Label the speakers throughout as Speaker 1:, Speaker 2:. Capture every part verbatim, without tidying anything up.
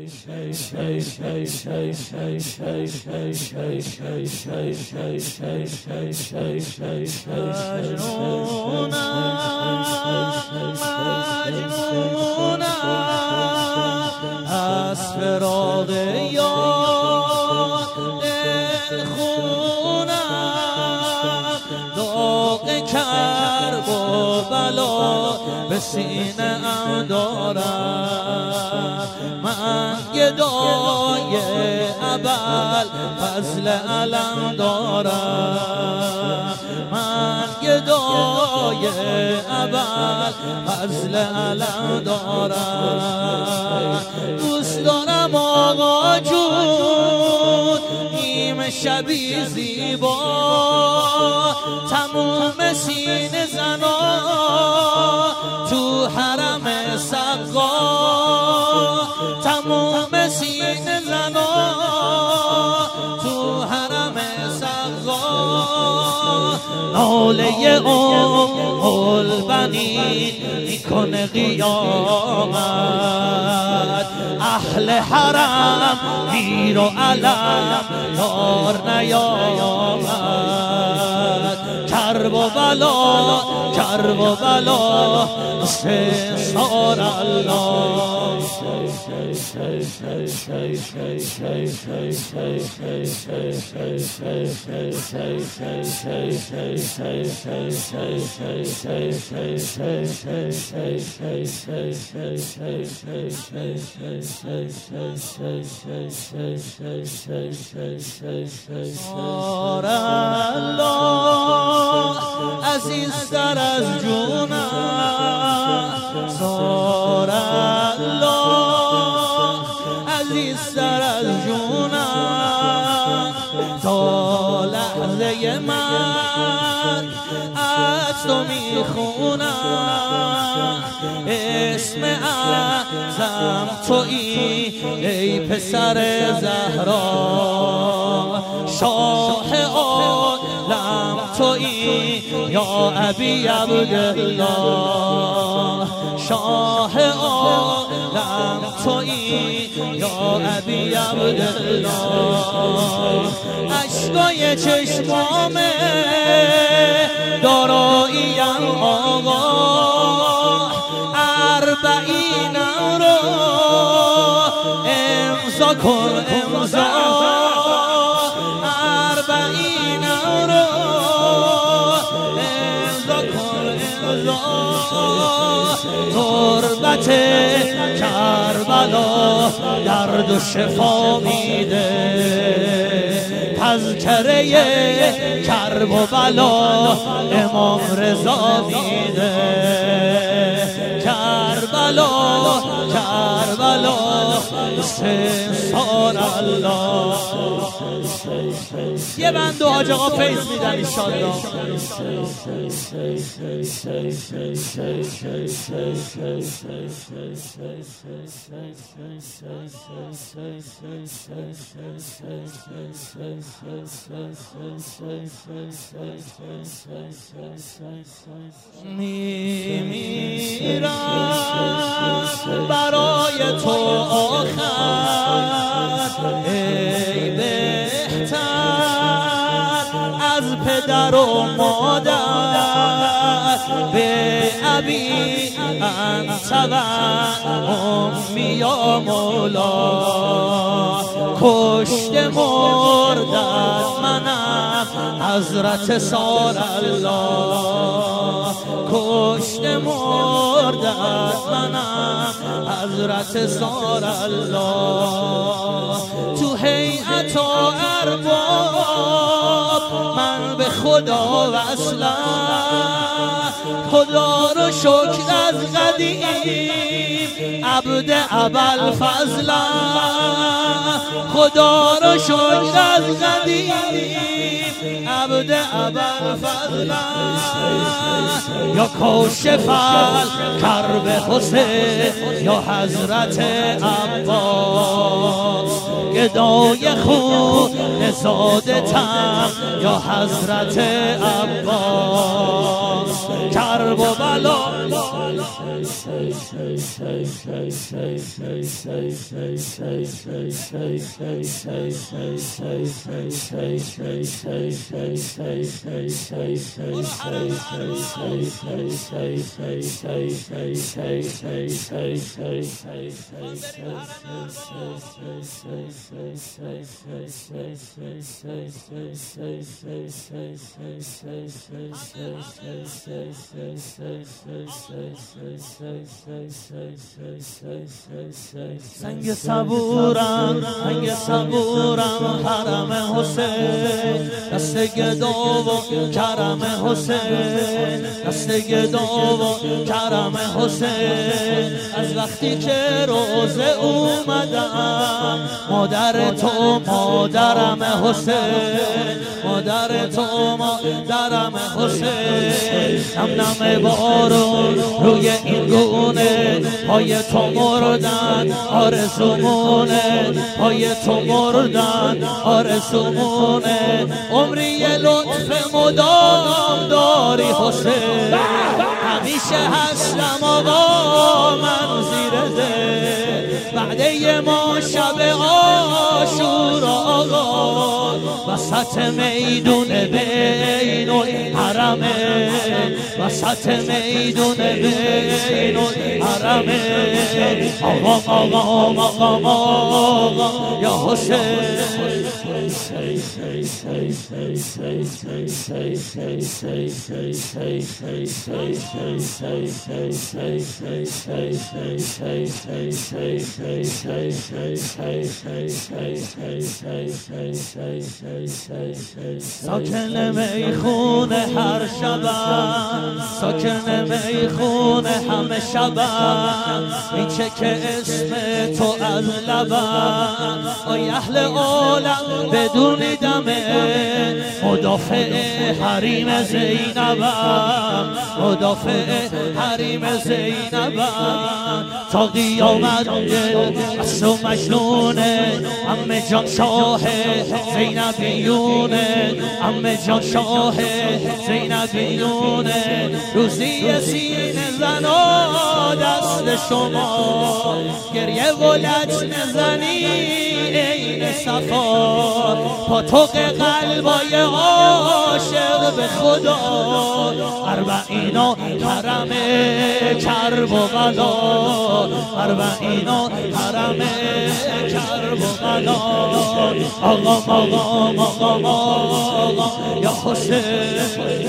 Speaker 1: از فراق یاد خونم داغ کرب و بلا به سینه ام دارم من گدای ابل فضل علم دارم من گدای ابل فضل علم دارم دوست دارم آقا جون نیم شبی زیبا تموم سینه زنا تو حرم سقا تموم سینه زنا تو حرم سقا ناله ام البنین میکنه قیامت اهل حرم گیر و علم دار نیامد کرب و بلا کرب و بلا سه سار الله سار الله عزیزتر از جونم سار الله عزیزتر از جونم تا لحظه من از تو میخونم اسم اعظم تویی ای پسر زهرا شاه عالم تویی یا ابی عبدالله شاه عالم تویی یا ابی عبدالله اشکای چشمامه داراییم آقا اربعینم رو امضا کن امضا اربعینم رو امضا کن امضا تربت کربلا درد و شفا میده تذکره کرب و بلا امام رضا میده کربلا کربلا سار الله یه بند و حاج آقا فیض میدن انشالله میمیرم برای تو آخر ای بهتر از پدر و مادر به ابی انت و امی یا مولا کشت مردن منم حضرت سار الله کشت مردن منم حضرت سار الله تو هیئت و ارباب من به خدا وصلم خدا رو شکر از قدیم عبد ابوالفضلم خدا رو شکر از قدیم عبد ابوالفضلم یا کاشف کرب حسین یا حضرت عباس گدای خون نزادتم یا حضرت عباس. کرب و بلا سنگ صبورم سنگ صبورم حرم حسین، دست گدا و کرم حسین، دست گدا و کرم حسین. از وقتی که روزه اومدم مادر تو مادرم حسین، مادر تو مادرم حسین. نم نم بارون روی این گونه پای تو مردن آرزومونه، پای تو مردن آرزومونه. عمری یه لطف مدام داری حسین، همیشه هستم آقا من زیر دل. بعد ما شب عاشورا آقا وسط میدون بین الحرمه، وسط میدون بین الحرمه. آقا آقا آقا آقا یا حسین. ساکن میخونه هر شبم، ساکن میخونه همه شبم. میچه که اسم تو از لبم، آی اهل عالم بدونیدمه. مدافع حریم زینبم، مدافع حریم زینبم. تا قیامت دل بس و مجنونه، عمه جان شاه زینبیونه، عمه جان شاه زینبیونه. روزی سینه زنا دست شما، گریه و لجن نزنی عین صفا. پاتوق قلبای عاشق به خدا، اربعینا حرم کرب و بلا، اربعینا حرم کرب و بلا. آقا آقا آقا آقا یا حسین.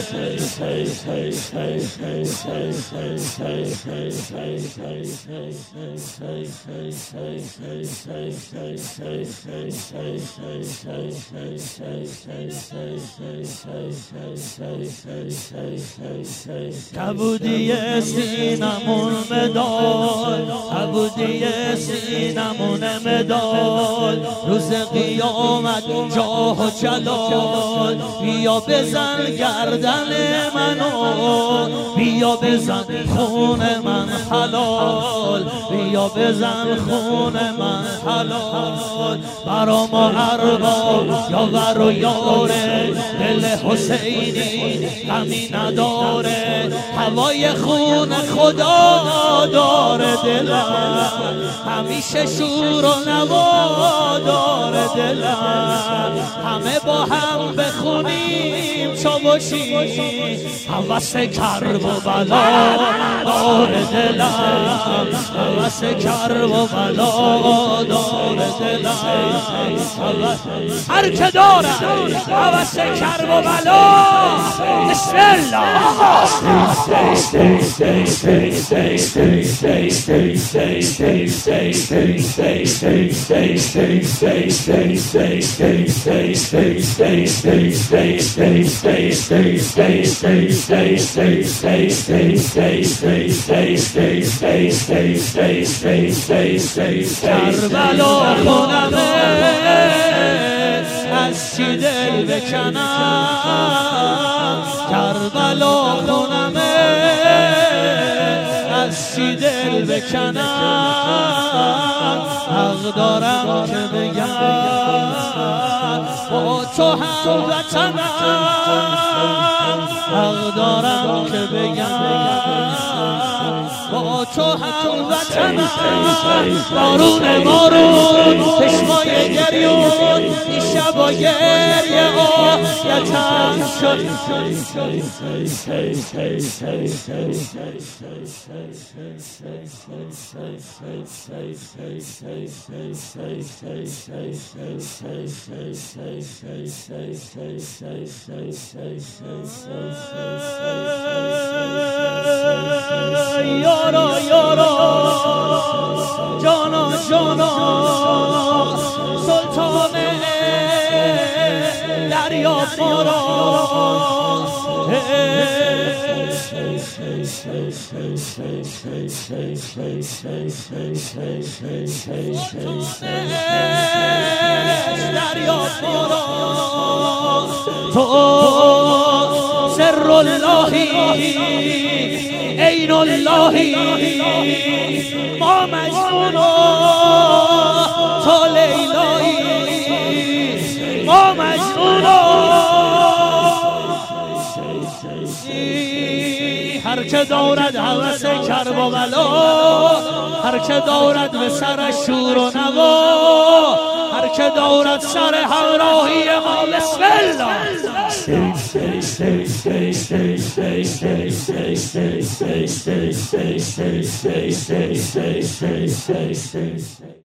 Speaker 1: کبودی سینمون مدال، کبودی سینمون مدال. روز قیامت جاه و جلال، بیا بزن گردن منو، بیا بزن خون من حلال، بیا بزن خون من حلال. برا ما ارباب یاور و یاره، دل حسینی غمی نداره. هوای خون خدا داره دلم، همیشه شور و نوا داره دلم. همه با هم بخونیم چاوشی، هوس کرب و بلا داره دلم، هوس کرب و بلا داره دلم. هر که داره هوس کرب و بلا، بسم الله. کربلا خونمه از چی دل بکنم، کربلا خونمه از چی دل بکنم. حق دارم که بگم با تو هم وطنم حق دارم که بگم با تو هم وطنم بارون بارون چشمای گریون این شب و گریه آیتم شد یارا یارا جانا جانا سلطان دریا بارا دریا بارا تو سر اللهی عین اللهی ما مجنون تو لیلایی ما مجنون هر که دارد هوس کرب و بلا هر که دارد به سر شور و نوا هر که دارد سر همراهی ما بسم الله